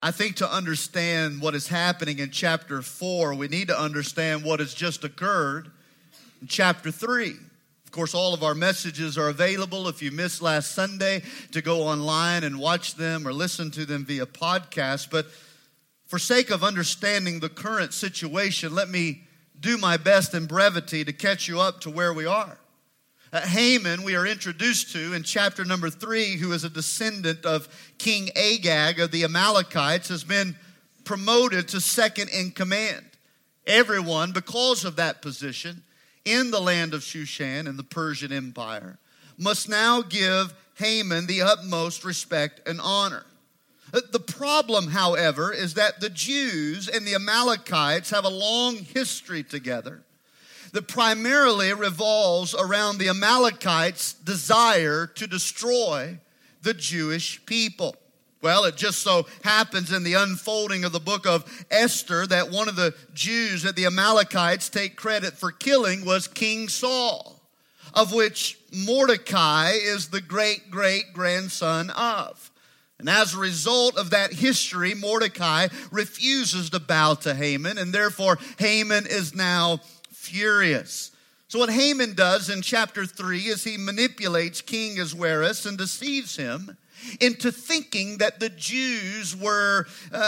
I think to understand what is happening in chapter 4, we need to understand what has just occurred in chapter 3. Of course, all of our messages are available if you missed last Sunday to go online and watch them or listen to them via podcast. But for sake of understanding the current situation, let me do my best in brevity to catch you up to where we are. Haman, we are introduced to in chapter number 3, who is a descendant of King Agag of the Amalekites, has been promoted to second in command. Everyone, because of that position, in the land of Shushan and the Persian Empire, must now give Haman the utmost respect and honor. The problem, however, is that the Jews and the Amalekites have a long history together that primarily revolves around the Amalekites' desire to destroy the Jewish people. Well, it just so happens in the unfolding of the book of Esther that one of the Jews that the Amalekites take credit for killing was King Saul, of which Mordecai is the great-great-grandson of. And as a result of that history, Mordecai refuses to bow to Haman, and therefore Haman is now furious. So what Haman does in chapter 3 is he manipulates King Ahasuerus and deceives him into thinking that the Jews were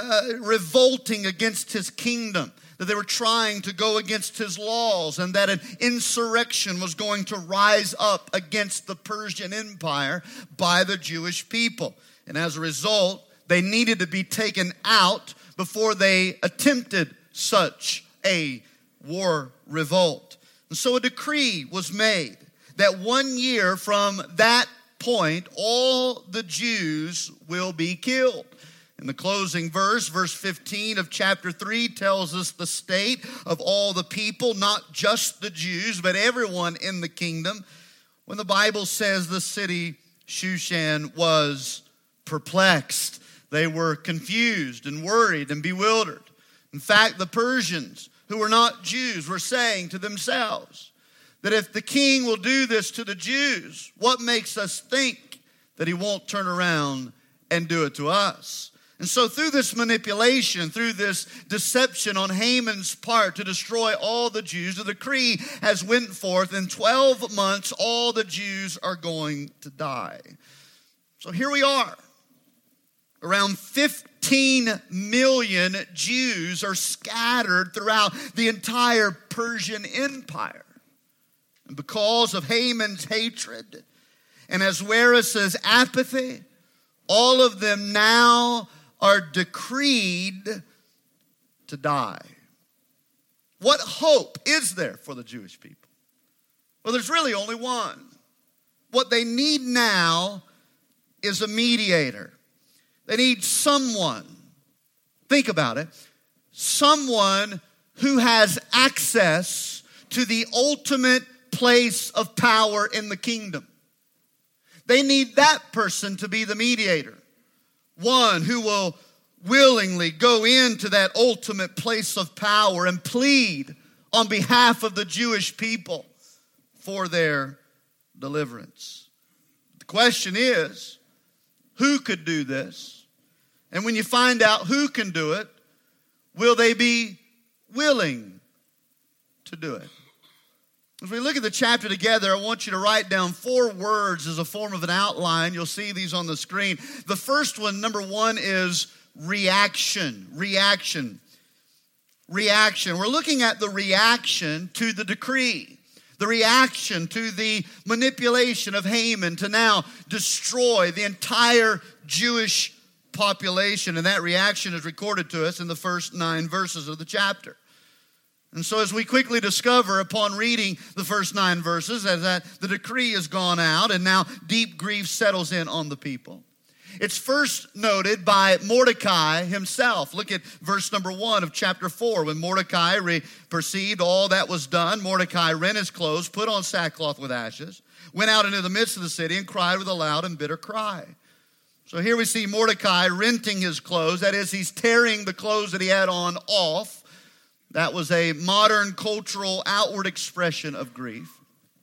revolting against his kingdom, that they were trying to go against his laws, and that an insurrection was going to rise up against the Persian Empire by the Jewish people. And as a result, they needed to be taken out before they attempted such a war revolt. And so a decree was made that 1 year from that point, all the Jews will be killed. In the closing verse, verse 15 of chapter 3 tells us the state of all the people, not just the Jews, but everyone in the kingdom. When the Bible says the city Shushan was perplexed, they were confused and worried and bewildered. In fact, the Persians, who were not Jews, were saying to themselves that if the king will do this to the Jews, what makes us think that he won't turn around and do it to us? And so through this manipulation, through this deception on Haman's part to destroy all the Jews, the decree has went forth. In 12 months, all the Jews are going to die. So here we are. Around 15 million Jews are scattered throughout the entire Persian Empire. And because of Haman's hatred and Ahasuerus' apathy, all of them now are decreed to die. What hope is there for the Jewish people? Well, there's really only one. What they need now is a mediator. They need someone, think about it, someone who has access to the ultimate place of power in the kingdom. They need that person to be the mediator. One who will willingly go into that ultimate place of power and plead on behalf of the Jewish people for their deliverance. The question is, who could do this? And when you find out who can do it, will they be willing to do it? As we look at the chapter together, I want you to write down 4 words as a form of an outline. You'll see these on the screen. The first one, number 1, is reaction. Reaction. Reaction. We're looking at the reaction to the decree. The reaction to the manipulation of Haman to now destroy the entire Jewish population. And that reaction is recorded to us in the first 9 verses of the chapter. And so as we quickly discover upon reading the first 9 verses, as that the decree has gone out and now deep grief settles in on the people. It's first noted by Mordecai himself. Look at verse number 1 of chapter 4. When Mordecai perceived all that was done, Mordecai rent his clothes, put on sackcloth with ashes, went out into the midst of the city and cried with a loud and bitter cry. So here we see Mordecai renting his clothes. That is, he's tearing the clothes that he had on off. That was a modern cultural outward expression of grief.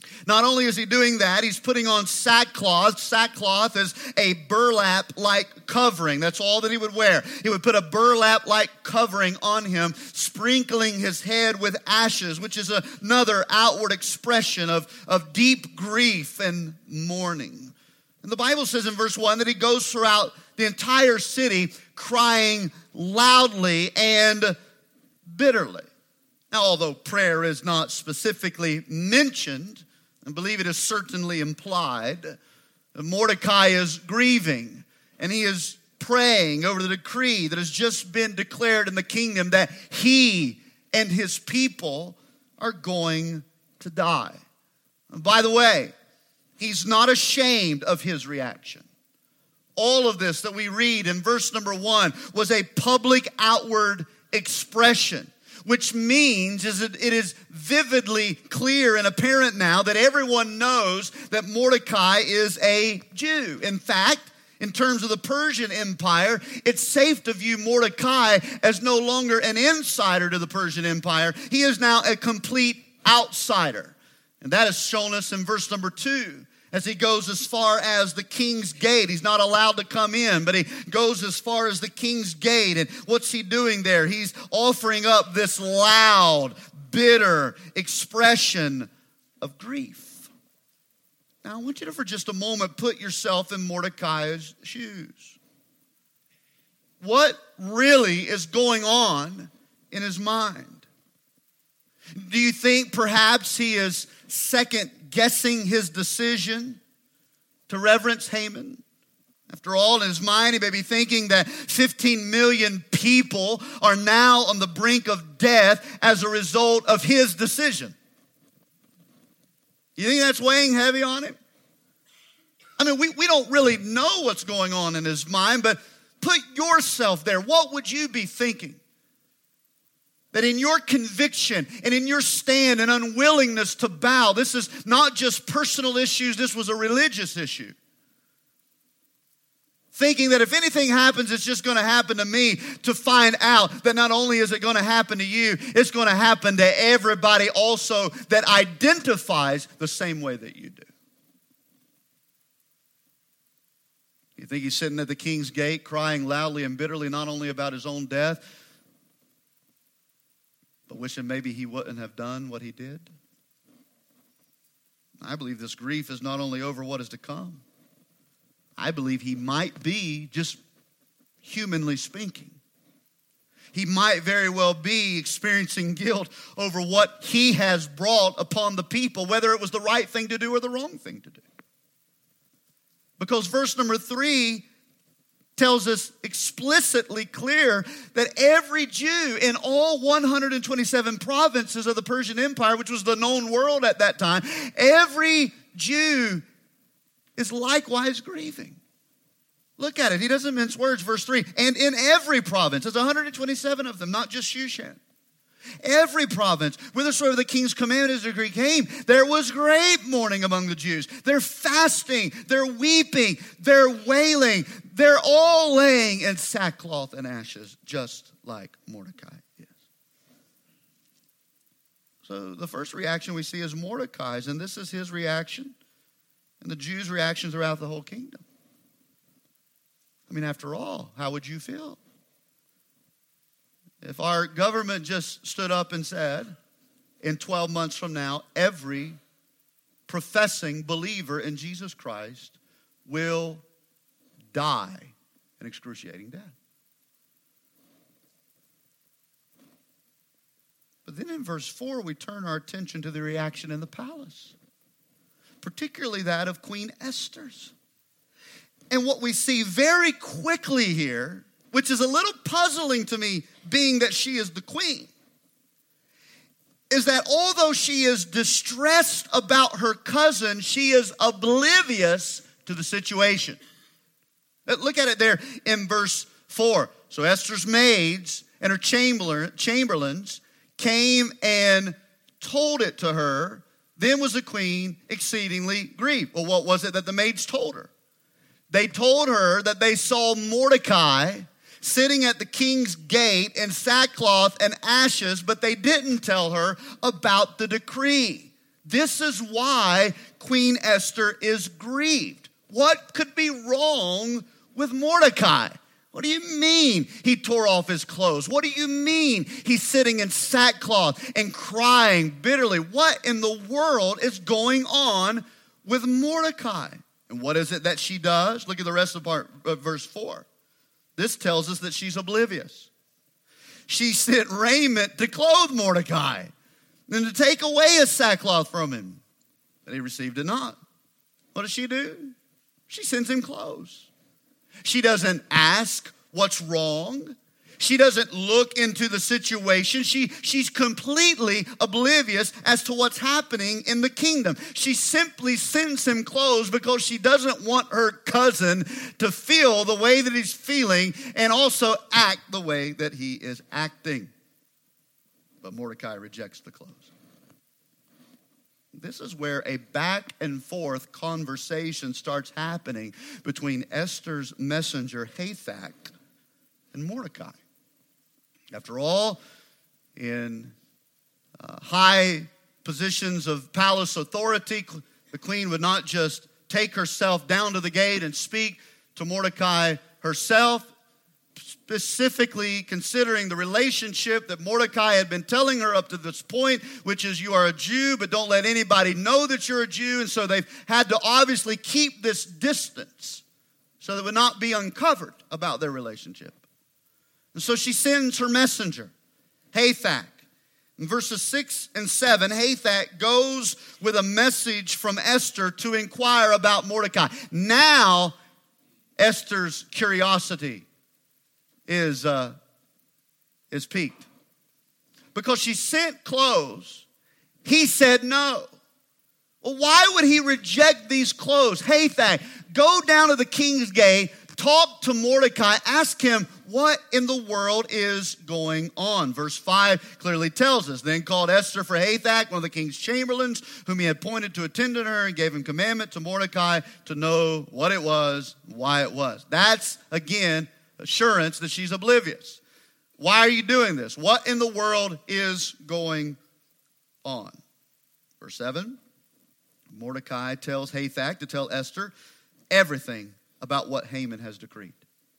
Not only is he doing that, he's putting on sackcloth. Sackcloth is a burlap-like covering. That's all that he would wear. He would put a burlap-like covering on him, sprinkling his head with ashes, which is another outward expression of deep grief and mourning. And the Bible says in verse 1 that he goes throughout the entire city crying loudly and bitterly. Now, although prayer is not specifically mentioned, I believe it is certainly implied, Mordecai is grieving, and he is praying over the decree that has just been declared in the kingdom that he and his people are going to die. And by the way, he's not ashamed of his reaction. All of this that we read in verse number 1 was a public outward expression, which means is that it is vividly clear and apparent now that everyone knows that Mordecai is a Jew. In fact, in terms of the Persian Empire, it's safe to view Mordecai as no longer an insider to the Persian Empire. He is now a complete outsider. And that is shown us in verse number 2. As he goes as far as the king's gate. He's not allowed to come in, but he goes as far as the king's gate. And what's he doing there? He's offering up this loud, bitter expression of grief. Now, I want you to, for just a moment, put yourself in Mordecai's shoes. What really is going on in his mind? Do you think perhaps he is second-guessing his decision to reverence Haman? After all, in his mind, he may be thinking that 15 million people are now on the brink of death as a result of his decision. You think that's weighing heavy on him? I mean, we don't really know what's going on in his mind, but put yourself there. What would you be thinking? That in your conviction and in your stand and unwillingness to bow, this is not just personal issues, this was a religious issue. Thinking that if anything happens, it's just going to happen to me, to find out that not only is it going to happen to you, it's going to happen to everybody also that identifies the same way that you do. You think he's sitting at the king's gate crying loudly and bitterly not only about his own death, but wishing maybe he wouldn't have done what he did? I believe this grief is not only over what is to come. I believe he might be, just humanly speaking, he might very well be experiencing guilt over what he has brought upon the people, whether it was the right thing to do or the wrong thing to do. Because verse number 3 tells us explicitly clear that every Jew in all 127 provinces of the Persian Empire, which was the known world at that time, every Jew is likewise grieving. Look at it. He doesn't mince words. Verse 3, and in every province, there's 127 of them, not just Shushan. Every province, whithersoever the king's command his decree came, there was great mourning among the Jews. They're fasting, they're weeping, they're wailing, they're all laying in sackcloth and ashes, just like Mordecai is. So the first reaction we see is Mordecai's, and this is his reaction, and the Jews' reaction throughout the whole kingdom. I mean, after all, how would you feel? If our government just stood up and said, in 12 months from now, every professing believer in Jesus Christ will die an excruciating death. But then in verse 4, we turn our attention to the reaction in the palace, particularly that of Queen Esther's. And what we see very quickly here, which is a little puzzling to me, being that she is the queen, is that although she is distressed about her cousin, she is oblivious to the situation. Look at it there in verse 4. So Esther's maids and her chamberlains came and told it to her. Then was the queen exceedingly grieved. Well, what was it that the maids told her? They told her that they saw Mordecai sitting at the king's gate in sackcloth and ashes, but they didn't tell her about the decree. This is why Queen Esther is grieved. What could be wrong with Mordecai? What do you mean he tore off his clothes? What do you mean he's sitting in sackcloth and crying bitterly? What in the world is going on with Mordecai? And what is it that she does? Look at the rest of verse 4. This tells us that she's oblivious. She sent raiment to clothe Mordecai and to take away his sackcloth from him. But he received it not. What does she do? She sends him clothes. She doesn't ask what's wrong. She doesn't look into the situation. She's completely oblivious as to what's happening in the kingdom. She simply sends him clothes because she doesn't want her cousin to feel the way that he's feeling and also act the way that he is acting. But Mordecai rejects the clothes. This is where a back and forth conversation starts happening between Esther's messenger, Hathach, and Mordecai. After all, in high positions of palace authority, the queen would not just take herself down to the gate and speak to Mordecai herself, specifically considering the relationship that Mordecai had been telling her up to this point, which is you are a Jew, but don't let anybody know that you're a Jew. And so they've had to obviously keep this distance so that it would not be uncovered about their relationship. And so she sends her messenger, Hathach. In verses 6 and 7, Hathach goes with a message from Esther to inquire about Mordecai. Now, Esther's curiosity is piqued. Because she sent clothes, he said no. Well, why would he reject these clothes? Hathach, go down to the king's gate, talk to Mordecai, ask him what in the world is going on. Verse 5 clearly tells us, then called Esther for Hathach, one of the king's chamberlains, whom he had appointed to attend on her, and gave him commandment to Mordecai to know what it was, why it was. That's, again, assurance that she's oblivious. Why are you doing this? What in the world is going on? Verse 7, Mordecai tells Hathach to tell Esther everything about what Haman has decreed.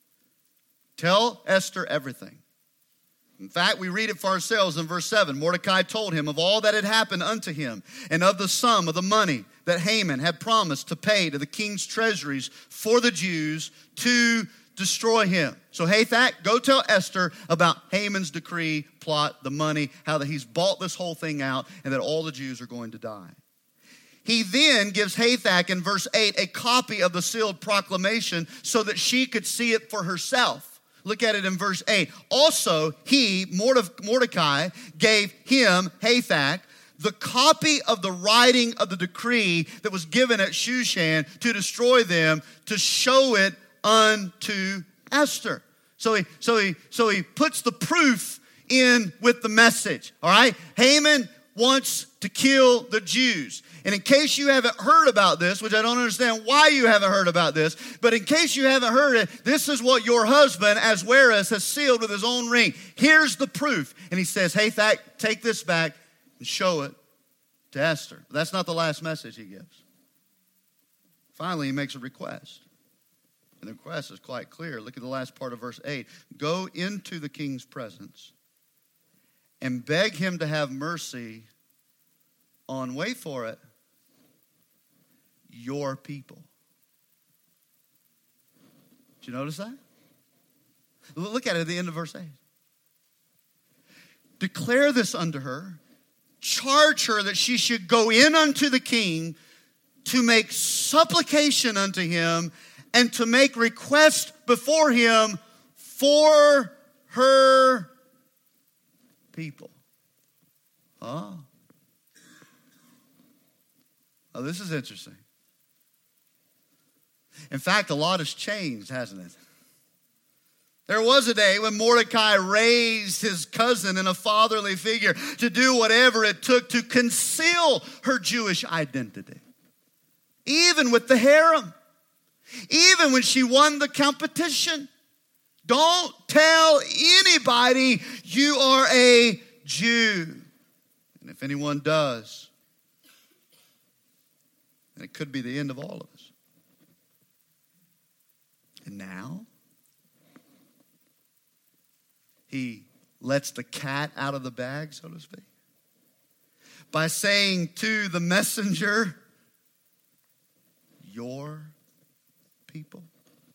Tell Esther everything. In fact, we read it for ourselves in verse 7. Mordecai told him of all that had happened unto him and of the sum of the money that Haman had promised to pay to the king's treasuries for the Jews to destroy him. So Hathach, go tell Esther about Haman's decree, plot, the money, how that he's bought this whole thing out and that all the Jews are going to die. He then gives Hathach in verse 8 a copy of the sealed proclamation so that she could see it for herself. Look at it in verse 8. Also, he, Mordecai, gave him, Hathach, the copy of the writing of the decree that was given at Shushan to destroy them, to show it unto Esther. So he puts the proof in with the message. All right? Haman wants to kill the Jews. And in case you haven't heard about this, which I don't understand why you haven't heard about this, but in case you haven't heard it, this is what your husband, Ahasuerus, has sealed with his own ring. Here's the proof. And he says, Hathach, take this back and show it to Esther. But that's not the last message he gives. Finally, he makes a request. And the request is quite clear. Look at the last part of verse 8. Go into the king's presence and beg him to have mercy on, wait for it, your people. Did you notice that? Look at it at the end of verse 8. Declare this unto her, charge her that she should go in unto the king to make supplication unto him and to make request before him for her people. Oh, this is interesting. In fact, a lot has changed, hasn't it? There was a day when Mordecai raised his cousin in a fatherly figure to do whatever it took to conceal her Jewish identity. Even with the harem. Even when she won the competition. Don't tell anybody you are a Jew. And if anyone does, And it could be the end of all of us. And now, he lets the cat out of the bag, so to speak, by saying to the messenger, your people.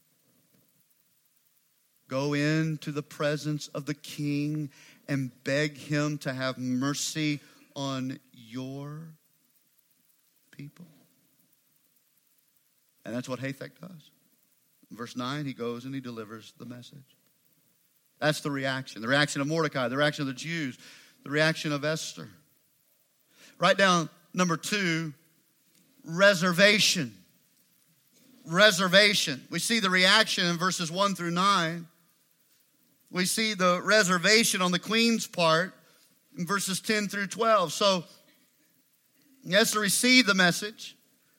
Go into the presence of the king and beg him to have mercy on your people. And that's what Hathach does. In verse 9, he goes and he delivers the message. That's the reaction. The reaction of Mordecai, the reaction of the Jews, the reaction of Esther. Write down number 2, reservation. Reservation. We see the reaction in verses 1 through 9. We see the reservation on the queen's part in verses 10 through 12. So, Esther received the message,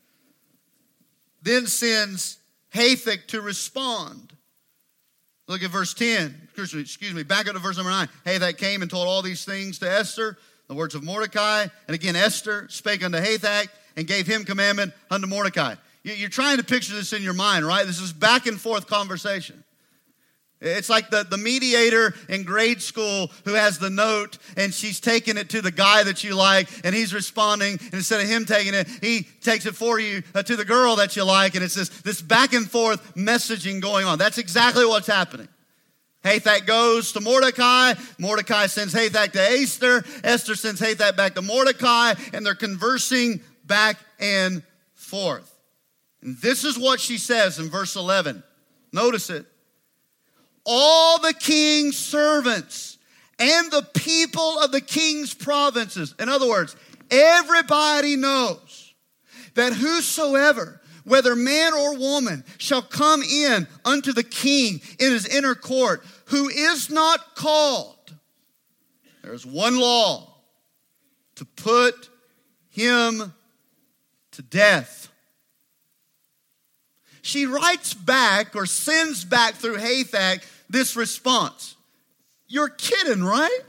then sends Hathach to respond. Look at verse 10. Excuse me, back up to verse number 9. Hathach came and told all these things to Esther, the words of Mordecai. And again, Esther spake unto Hathach and gave him commandment unto Mordecai. You're trying to picture this in your mind, right? This is back and forth conversation. It's like the mediator in grade school who has the note and she's taking it to the guy that you like and he's responding, and instead of him taking it, he takes it for you to the girl that you like, and it's this back and forth messaging going on. That's exactly what's happening. Hathach goes to Mordecai. Mordecai sends Hathach to Esther. Esther sends Hathach back to Mordecai, and they're conversing back and forth. And this is what she says in verse 11. Notice it. All the king's servants and the people of the king's provinces. In other words, everybody knows that whosoever, whether man or woman, shall come in unto the king in his inner court, who is not called, there is one law, to put him to death. She writes back or sends back through Hathach this response. You're kidding, right?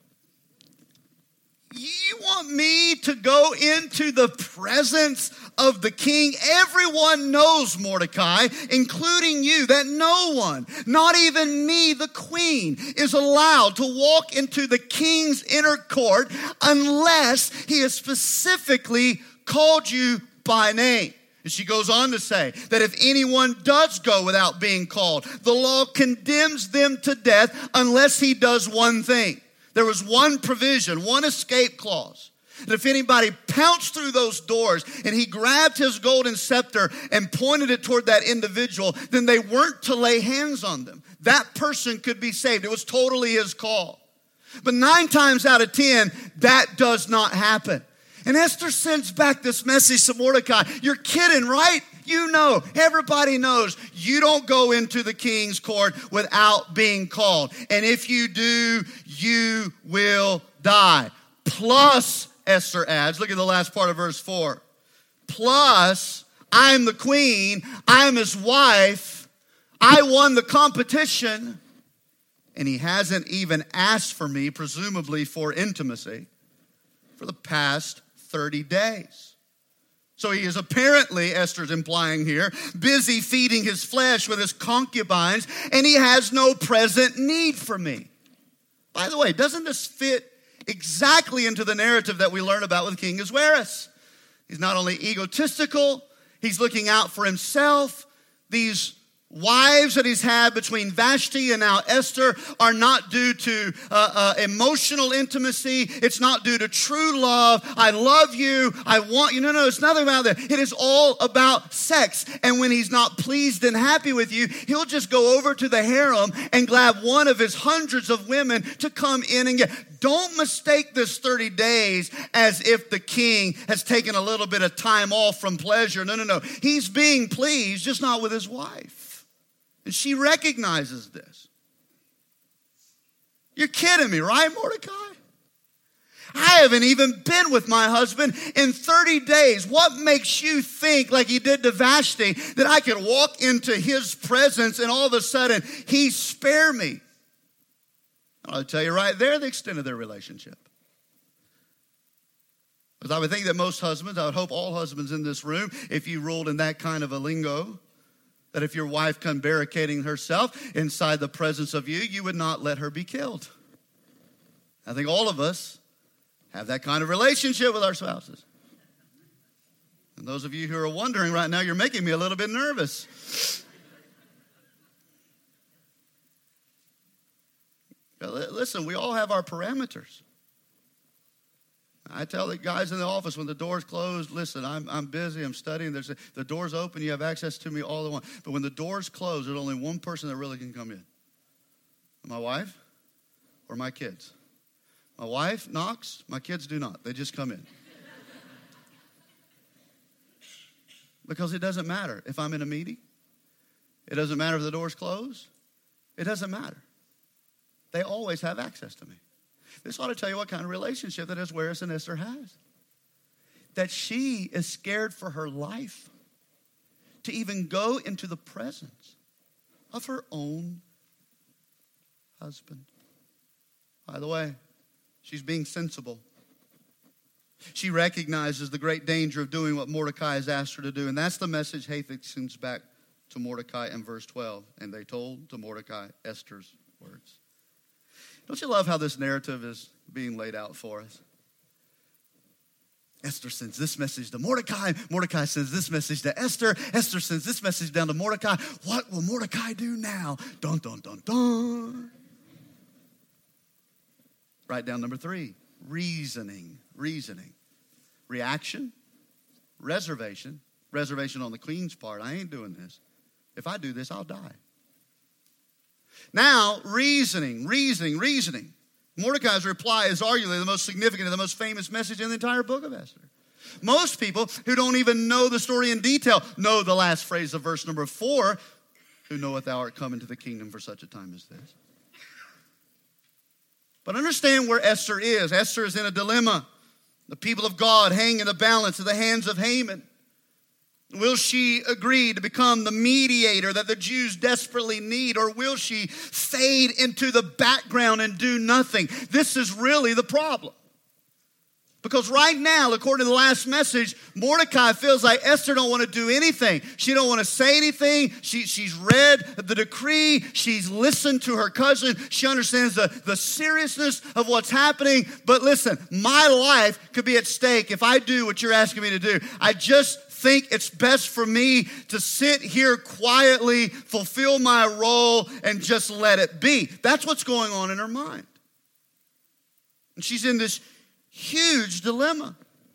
You want me to go into the presence of the king? Everyone knows, Mordecai, including you, that no one, not even me, the queen, is allowed to walk into the king's inner court unless he has specifically called you by name. And she goes on to say that if anyone does go without being called, the law condemns them to death unless he does one thing. There was one provision, one escape clause. And if anybody pounced through those doors and he grabbed his golden scepter and pointed it toward that individual, then they weren't to lay hands on them. That person could be saved. It was totally his call. But 9 times out of 10, that does not happen. And Esther sends back this message to Mordecai. You're kidding, right? You know, everybody knows you don't go into the king's court without being called. And if you do, you will die. Plus, Esther adds, look at the last part of verse 4. Plus, I'm the queen, I'm his wife, I won the competition, and he hasn't even asked for me, presumably for intimacy, for the past 30 days. So he is apparently, Esther's implying here, busy feeding his flesh with his concubines, and he has no present need for me. By the way, doesn't this fit exactly into the narrative that we learn about with King Ahasuerus? He's not only egotistical, he's looking out for himself. These wives that he's had between Vashti and now Esther are not due to emotional intimacy. It's not due to true love. I love you. I want you. No, it's nothing about that. It is all about sex. And when he's not pleased and happy with you, he'll just go over to the harem and grab one of his hundreds of women to come in and get. Don't mistake this 30 days as if the king has taken a little bit of time off from pleasure. No. He's being pleased, just not with his wife. And she recognizes this. You're kidding me, right, Mordecai? I haven't even been with my husband in 30 days. What makes you think, like he did to Vashti, that I could walk into his presence and all of a sudden he spare me? I'll tell you right there the extent of their relationship. Because I would think that most husbands, I would hope all husbands in this room, if you ruled in that kind of a lingo, that if your wife come barricading herself inside the presence of you, you would not let her be killed. I think all of us have that kind of relationship with our spouses. And those of you who are wondering right now, you're making me a little bit nervous. Listen, we all have our parameters. I tell the guys in the office when the door's closed, listen, I'm busy, I'm studying. The door's open, you have access to me all at once. But when the door's closed, there's only one person that really can come in. My wife or my kids. My wife knocks, my kids do not. They just come in. Because it doesn't matter if I'm in a meeting. It doesn't matter if the door's closed. It doesn't matter. They always have access to me. This ought to tell you what kind of relationship that Ahasuerus and Esther has. That she is scared for her life to even go into the presence of her own husband. By the way, she's being sensible. She recognizes the great danger of doing what Mordecai has asked her to do. And that's the message Hathach sends back to Mordecai in verse 12. And they told to Mordecai Esther's words. Don't you love how this narrative is being laid out for us? Esther sends this message to Mordecai. Mordecai sends this message to Esther. Esther sends this message down to Mordecai. What will Mordecai do now? Dun, dun, dun, dun. Write down number 3. Reasoning. Reaction. Reservation. Reservation on the queen's part. I ain't doing this. If I do this, I'll die. Now, reasoning. Mordecai's reply is arguably the most significant and the most famous message in the entire book of Esther. Most people who don't even know the story in detail know the last phrase of verse number 4, who knoweth thou art come into the kingdom for such a time as this. But understand where Esther is. Esther is in a dilemma. The people of God hang in the balance of the hands of Haman. Will she agree to become the mediator that the Jews desperately need, or will she fade into the background and do nothing? This is really the problem. Because right now, according to the last message, Mordecai feels like Esther don't want to do anything. She don't want to say anything. She's read the decree. She's listened to her cousin. She understands the seriousness of what's happening. But listen, my life could be at stake if I do what you're asking me to do. I just think it's best for me to sit here quietly, fulfill my role, and just let it be. That's what's going on in her mind. And she's in this huge dilemma.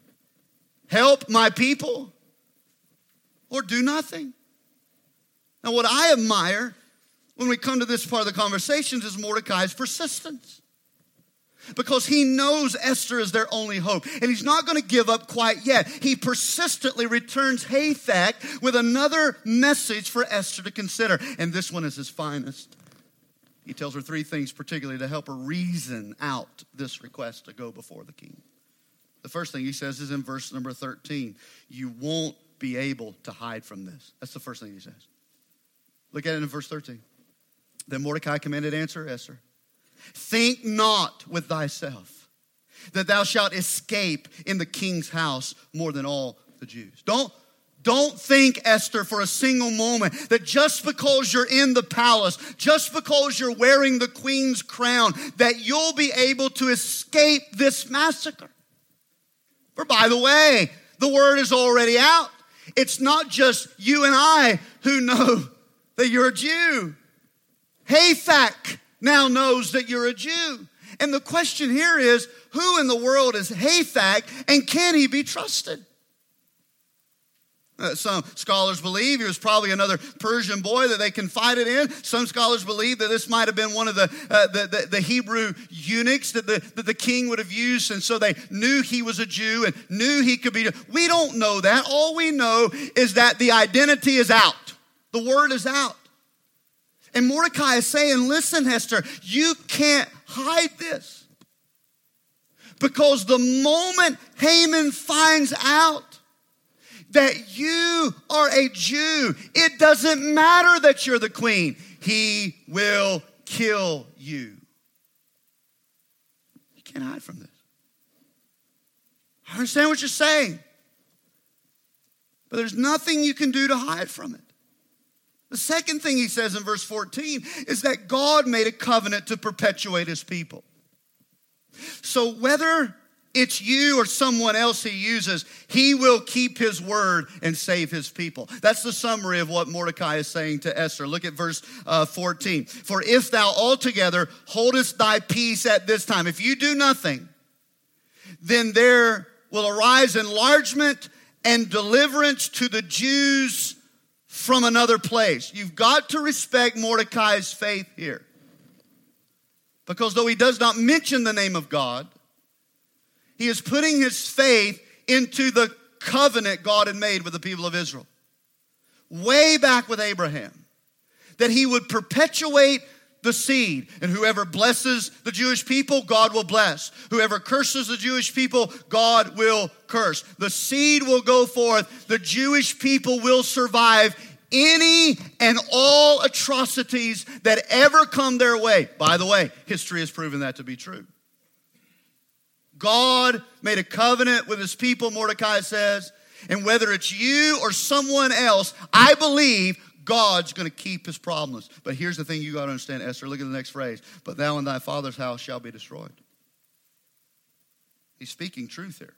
Help my people or do nothing. Now, what I admire when we come to this part of the conversations is Mordecai's persistence. Because he knows Esther is their only hope. And he's not going to give up quite yet. He persistently returns Hathach with another message for Esther to consider. And this one is his finest. He tells her 3 things particularly to help her reason out this request to go before the king. The first thing he says is in verse number 13. You won't be able to hide from this. That's the first thing he says. Look at it in verse 13. Then Mordecai commanded answer Esther. Think not with thyself that thou shalt escape in the king's house more than all the Jews. Don't think, Esther, for a single moment that just because you're in the palace, just because you're wearing the queen's crown, that you'll be able to escape this massacre. For by the way, the word is already out. It's not just you and I who know that you're a Jew. Hathach now knows that you're a Jew. And the question here is, who in the world is Hathach, and can he be trusted? Some scholars believe he was probably another Persian boy that they confided in. Some scholars believe that this might have been one of the Hebrew eunuchs that the king would have used, and so they knew he was a Jew and knew he could be. We don't know that. All we know is that the identity is out. The word is out. And Mordecai is saying, listen, Esther, you can't hide this. Because the moment Haman finds out that you are a Jew, it doesn't matter that you're the queen. He will kill you. You can't hide from this. I understand what you're saying. But there's nothing you can do to hide from it. The second thing he says in verse 14 is that God made a covenant to perpetuate his people. So whether it's you or someone else he uses, he will keep his word and save his people. That's the summary of what Mordecai is saying to Esther. Look at verse 14. For if thou altogether holdest thy peace at this time, if you do nothing, then there will arise enlargement and deliverance to the Jews from another place. You've got to respect Mordecai's faith here. Because though he does not mention the name of God, he is putting his faith into the covenant God had made with the people of Israel. Way back with Abraham. That he would perpetuate the seed. And whoever blesses the Jewish people, God will bless. Whoever curses the Jewish people, God will curse. The seed will go forth. The Jewish people will survive any and all atrocities that ever come their way. By the way, history has proven that to be true. God made a covenant with his people, Mordecai says, and whether it's you or someone else, I believe God's going to keep his promise. But here's the thing you got to understand, Esther. Look at the next phrase. But thou and thy father's house shall be destroyed. He's speaking truth here.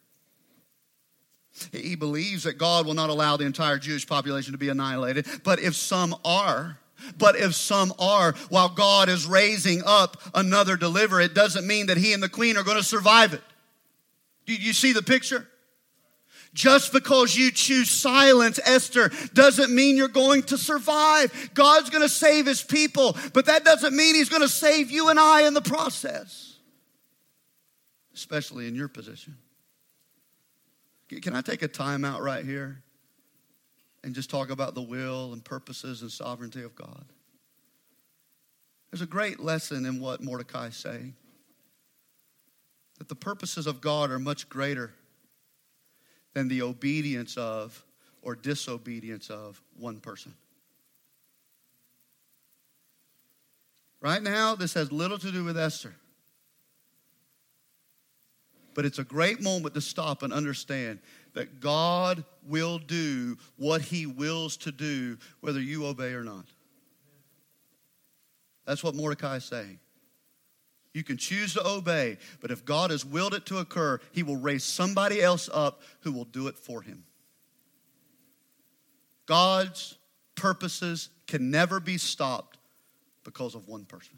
He believes that God will not allow the entire Jewish population to be annihilated. But if some are, while God is raising up another deliverer, it doesn't mean that he and the queen are going to survive it. Do you see the picture? Just because you choose silence, Esther, doesn't mean you're going to survive. God's going to save his people, but that doesn't mean he's going to save you and I in the process. Especially in your position. Can I take a time out right here and just talk about the will and purposes and sovereignty of God? There's a great lesson in what Mordecai is saying. That the purposes of God are much greater than the obedience of or disobedience of one person. Right now, this has little to do with Esther. But it's a great moment to stop and understand that God will do what he wills to do, whether you obey or not. That's what Mordecai is saying. You can choose to obey, but if God has willed it to occur, he will raise somebody else up who will do it for him. God's purposes can never be stopped because of one person.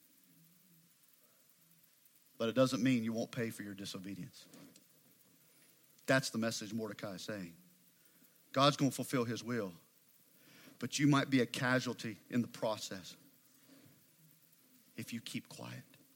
But it doesn't mean you won't pay for your disobedience. That's the message Mordecai is saying. God's going to fulfill his will, but you might be a casualty in the process if you keep quiet.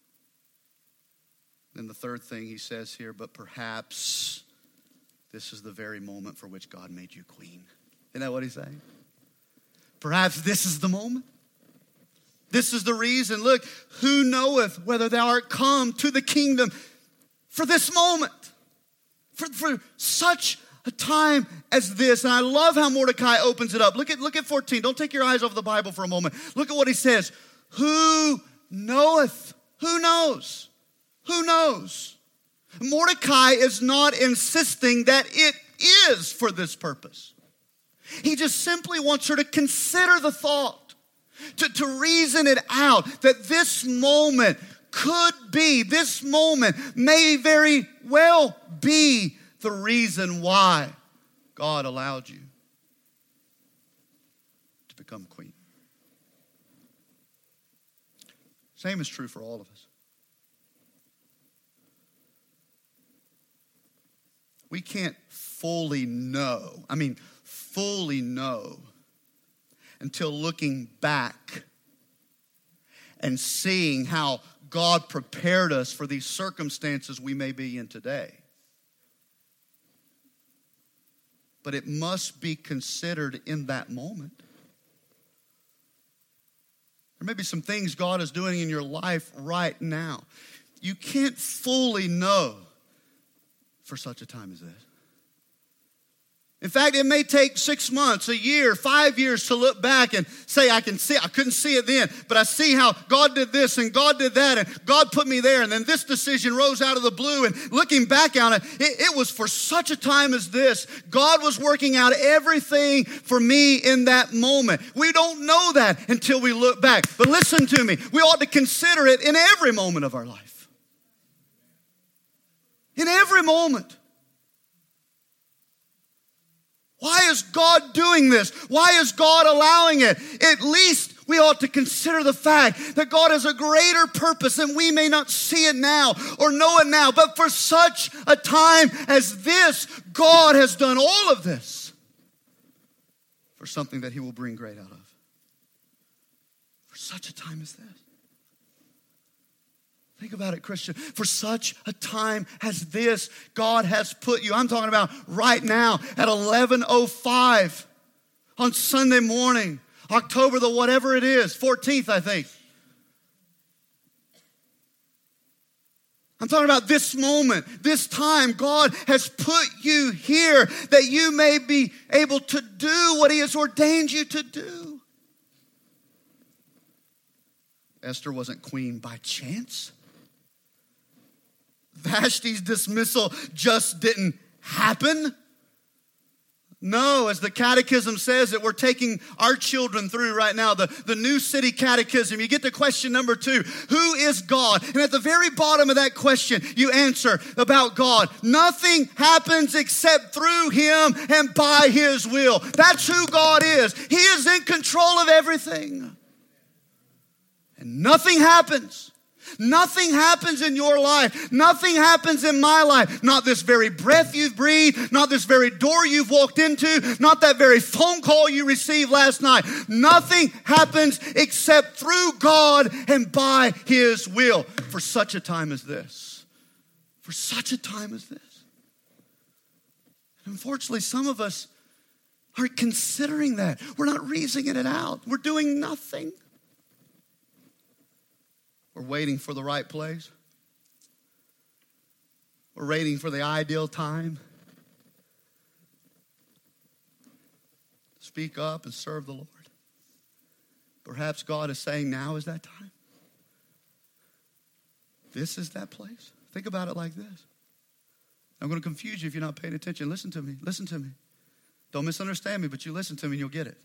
Then the third thing he says here, but perhaps this is the very moment for which God made you queen. Isn't that what he's saying? Perhaps this is the moment. This is the reason. Look, who knoweth whether thou art come to the kingdom for this moment, for such a time as this. And I love how Mordecai opens it up. Look at 14. Don't take your eyes off the Bible for a moment. Look at what he says. Who knoweth? Who knows? Who knows? Mordecai is not insisting that it is for this purpose. He just simply wants her to consider the thought, to reason it out, that this moment could be, this moment may very well be the reason why God allowed you to become queen. Same is true for all of us. We can't fully know until looking back and seeing how God prepared us for these circumstances we may be in today. But it must be considered in that moment. There may be some things God is doing in your life right now. You can't fully know for such a time as this. In fact, it may take 6 months, a year, 5 years to look back and say, I couldn't see it then, but I see how God did this and God did that and God put me there and then this decision rose out of the blue, and looking back on it, it was for such a time as this. God was working out everything for me in that moment. We don't know that until we look back. But listen to me, we ought to consider it in every moment of our life. In every moment. Why is God doing this? Why is God allowing it? At least we ought to consider the fact that God has a greater purpose, and we may not see it now or know it now. But for such a time as this, God has done all of this for something that He will bring great out of. For such a time as this. Think about it, Christian. For such a time as this, God has put you, I'm talking about right now at 11:05 on Sunday morning, October the whatever it is, 14th, I think. I'm talking about this moment, this time. God has put you here that you may be able to do what He has ordained you to do. Esther wasn't queen by chance. Vashti's dismissal just didn't happen. No, as the catechism says that we're taking our children through right now, the New City Catechism, you get to question number 2, who is God? And at the very bottom of that question, you answer about God. Nothing happens except through Him and by His will. That's who God is. He is in control of everything. And nothing happens. Nothing happens in your life. Nothing happens in my life. Not this very breath you've breathed. Not this very door you've walked into. Not that very phone call you received last night. Nothing happens except through God and by His will. For such a time as this. For such a time as this. Unfortunately, some of us aren't considering that. We're not reasoning it out. We're doing nothing. We're waiting for the right place. We're waiting for the ideal time. Speak up and serve the Lord. Perhaps God is saying now is that time. This is that place. Think about it like this. I'm going to confuse you if you're not paying attention. Listen to me. Listen to me. Don't misunderstand me, but you listen to me and you'll get it.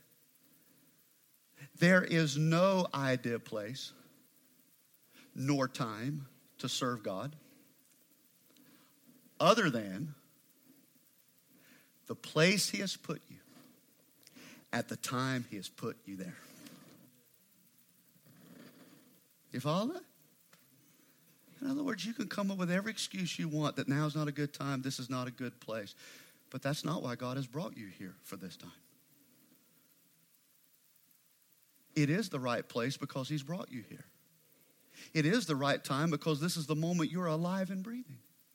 There is no ideal place nor time to serve God other than the place He has put you at the time He has put you there. You follow that? In other words, you can come up with every excuse you want that now's not a good time, this is not a good place. But that's not why God has brought you here for this time. It is the right place because He's brought you here. It is the right time because this is the moment you're alive and breathing.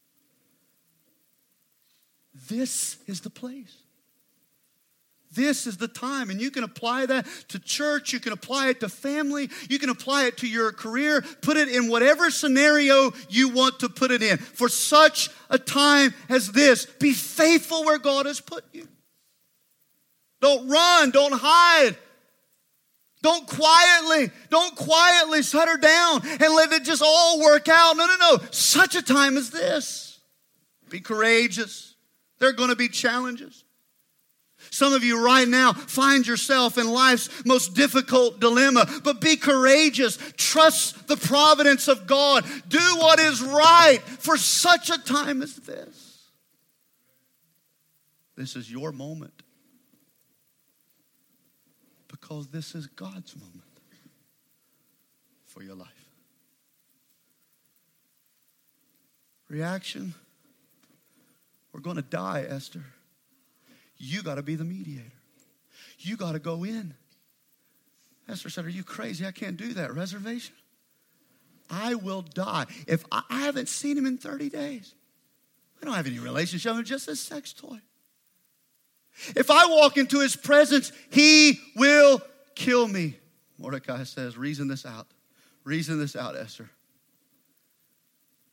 This is the place. This is the time. And you can apply that to church. You can apply it to family. You can apply it to your career. Put it in whatever scenario you want to put it in. For such a time as this, be faithful where God has put you. Don't run. Don't hide. Don't quietly shut her down and let it just all work out. No. Such a time as this. Be courageous. There are going to be challenges. Some of you right now find yourself in life's most difficult dilemma, but be courageous. Trust the providence of God. Do what is right for such a time as this. This is your moment. Because this is God's moment for your life. Reaction? We're going to die, Esther. You got to be the mediator. You got to go in. Esther said, are you crazy? I can't do that. Reservation? I will die. If I haven't seen him in 30 days. I don't have any relationship. I'm just a sex toy. If I walk into his presence, he will kill me. Mordecai says, reason this out. Reason this out, Esther.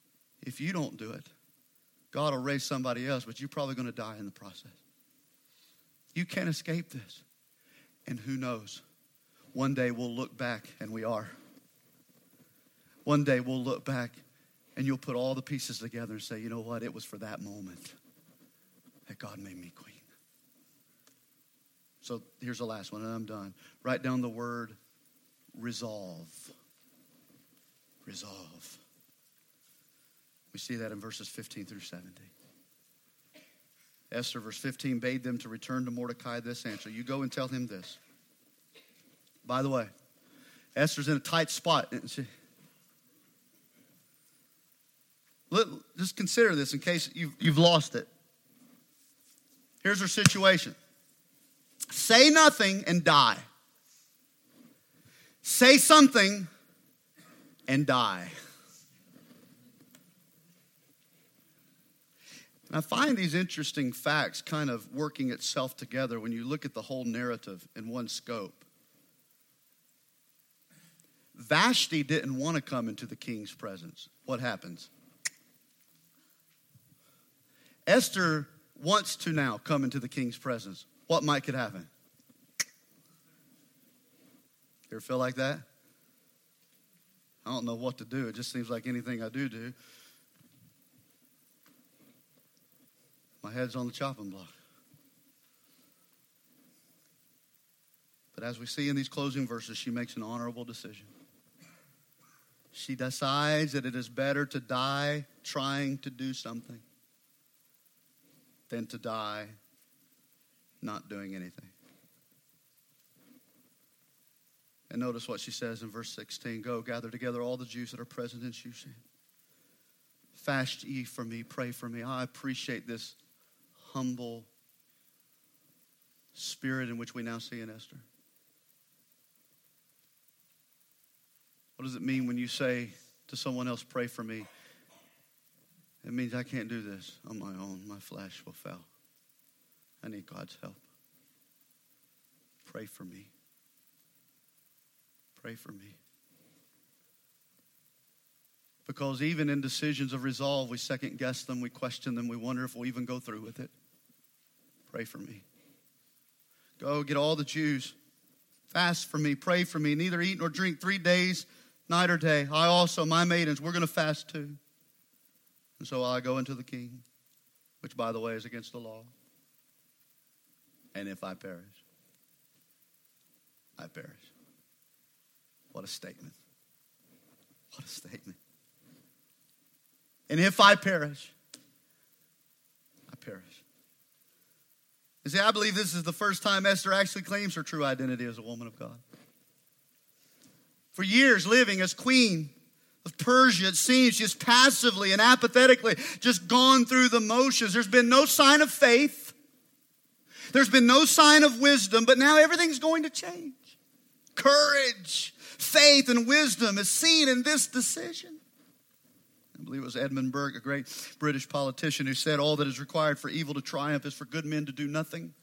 If you don't do it, God will raise somebody else, but you're probably going to die in the process. You can't escape this. And who knows? One day we'll look back, and we are. One day we'll look back, and you'll put all the pieces together and say, you know what? It was for that moment that God made me queen. So here's the last one, and I'm done. Write down the word resolve. Resolve. We see that in verses 15 through 17. Esther, verse 15, bade them to return to Mordecai this answer. You go and tell him this. By the way, Esther's in a tight spot, isn't she? Just consider this in case you've lost it. Here's her situation. Say nothing and die. Say something and die. And I find these interesting facts kind of working itself together when you look at the whole narrative in one scope. Vashti didn't want to come into the king's presence. What happens? Esther wants to now come into the king's presence. What might could happen? You ever feel like that? I don't know what to do. It just seems like anything I do. My head's on the chopping block. But as we see in these closing verses, she makes an honorable decision. She decides that it is better to die trying to do something than to die not doing anything. And notice what she says in verse 16. Go, gather together all the Jews that are present in Shushan. Fast ye for me, pray for me. I appreciate this humble spirit in which we now see in Esther. What does it mean when you say to someone else, pray for me? It means I can't do this on my own. My flesh will fail. I need God's help. Pray for me. Pray for me. Because even in decisions of resolve, we second guess them, we question them, we wonder if we'll even go through with it. Pray for me. Go get all the Jews. Fast for me, pray for me. Neither eat nor drink 3 days, night or day. I also, my maidens, we're going to fast too. And so I go into the king, which by the way is against the law. And if I perish, I perish. What a statement. What a statement. And if I perish, I perish. You see, I believe this is the first time Esther actually claims her true identity as a woman of God. For years living as queen of Persia, it seems just passively and apathetically just gone through the motions. There's been no sign of faith. There's been no sign of wisdom, but now everything's going to change. Courage, faith, and wisdom is seen in this decision. I believe it was Edmund Burke, a great British politician, who said, all that is required for evil to triumph is for good men to do nothing.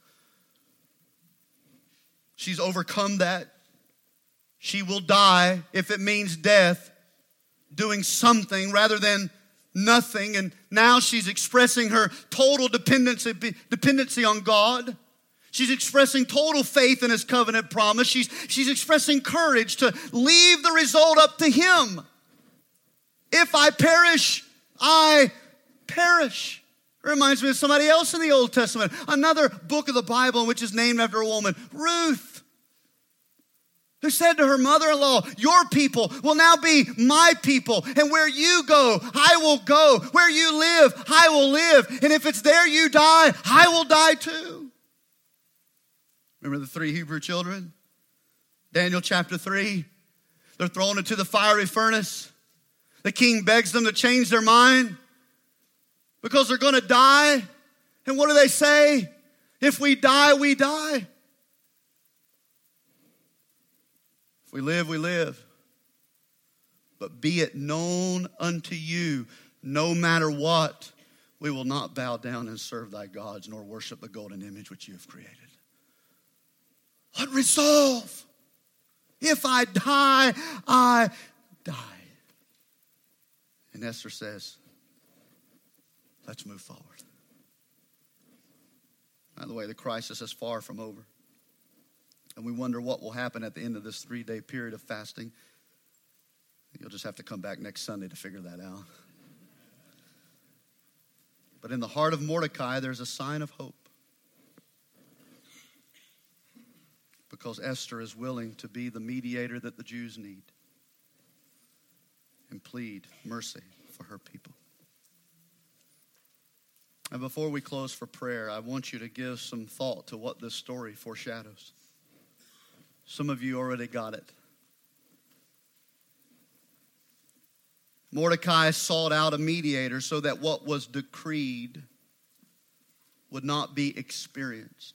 She's overcome that. She will die, if it means death, doing something rather than nothing. And now she's expressing her total dependency on God. She's expressing total faith in His covenant promise. She's expressing courage to leave the result up to Him. If I perish, I perish. It reminds me of somebody else in the Old Testament. Another book of the Bible which is named after a woman, Ruth, who said to her mother-in-law, your people will now be my people. And where you go, I will go. Where you live, I will live. And if it's there you die, I will die too. Remember the 3 Hebrew children? Daniel chapter 3. They're thrown into the fiery furnace. The king begs them to change their mind because they're going to die. And what do they say? If we die, we die. If we live, we live. But be it known unto you, no matter what, we will not bow down and serve thy gods, nor worship the golden image which you have created. What resolve? If I die, I die. And Esther says, let's move forward. By the way, the crisis is far from over. And we wonder what will happen at the end of this 3-day period of fasting. You'll just have to come back next Sunday to figure that out. But in the heart of Mordecai, there's a sign of hope. Because Esther is willing to be the mediator that the Jews need and plead mercy for her people. And before we close for prayer, I want you to give some thought to what this story foreshadows. Some of you already got it. Mordecai sought out a mediator so that what was decreed would not be experienced.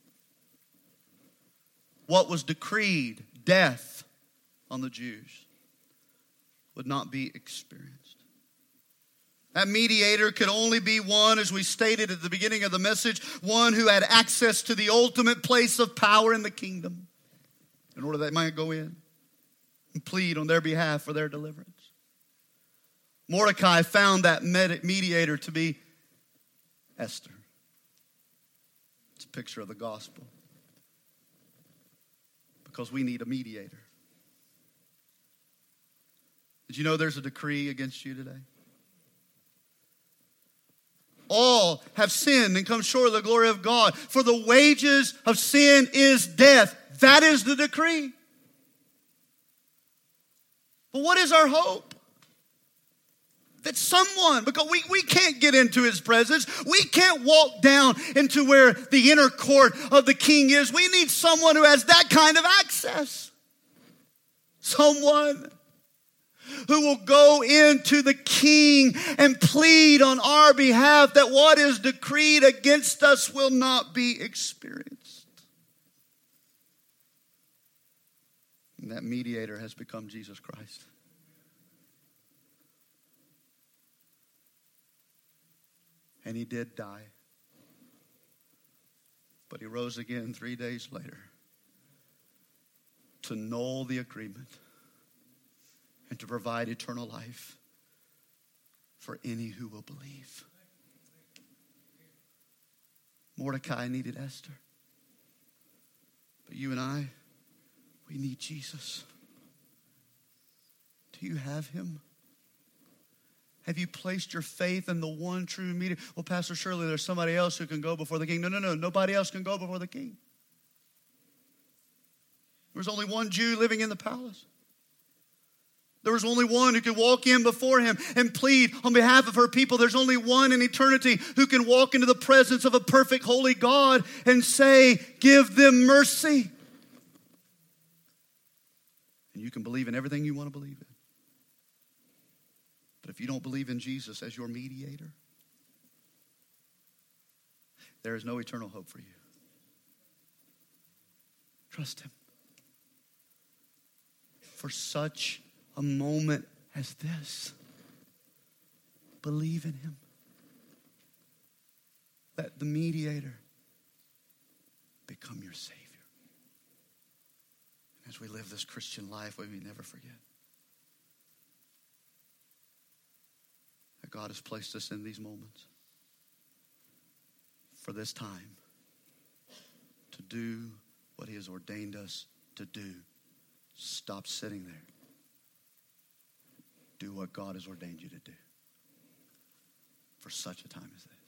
What was decreed, death on the Jews, would not be experienced. That mediator could only be one, as we stated at the beginning of the message, one who had access to the ultimate place of power in the kingdom, in order that they might go in and plead on their behalf for their deliverance. Mordecai found that mediator to be Esther. It's a picture of the gospel. Because we need a mediator. Did you know there's a decree against you today? All have sinned and come short of the glory of God. For the wages of sin is death. That is the decree. But what is our hope? That someone, because we can't get into his presence. We can't walk down into where the inner court of the king is. We need someone who has that kind of access. Someone who will go into the king and plead on our behalf that what is decreed against us will not be experienced. And that mediator has become Jesus Christ. And he did die. But he rose again 3 days later to annul the agreement and to provide eternal life for any who will believe. Mordecai needed Esther. But you and I, we need Jesus. Do you have him? Have you placed your faith in the one true mediator? Well, Pastor, surely there's somebody else who can go before the king. No. Nobody else can go before the king. There was only one Jew living in the palace. There was only one who could walk in before him and plead on behalf of her people. There's only one in eternity who can walk into the presence of a perfect, holy God and say, give them mercy. And you can believe in everything you want to believe in. But if you don't believe in Jesus as your mediator, there is no eternal hope for you. Trust him. For such a moment as this, believe in him. Let the mediator become your Savior. As we live this Christian life, we may never forget that God has placed us in these moments for this time to do what he has ordained us to do. Stop sitting there. Do what God has ordained you to do for such a time as this.